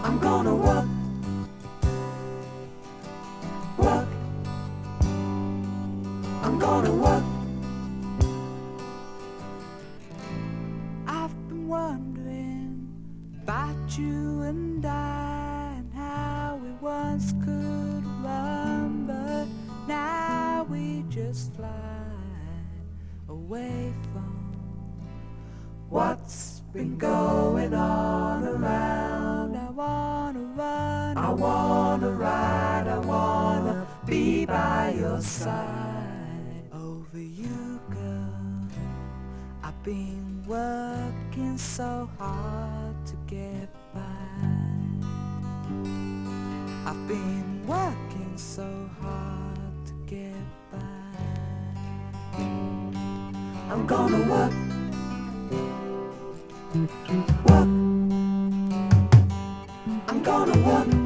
I'm gonna work, work. I'm gonna work. I've been wondering about you and I, and how we once could run, but now we just fly away from what's been going on around. I wanna run, I wanna ride, I wanna be by your side. Over you, girl, I've been working so hard to get by. I've been working so hard to get by. I'm gonna work, work. I'm gonna work.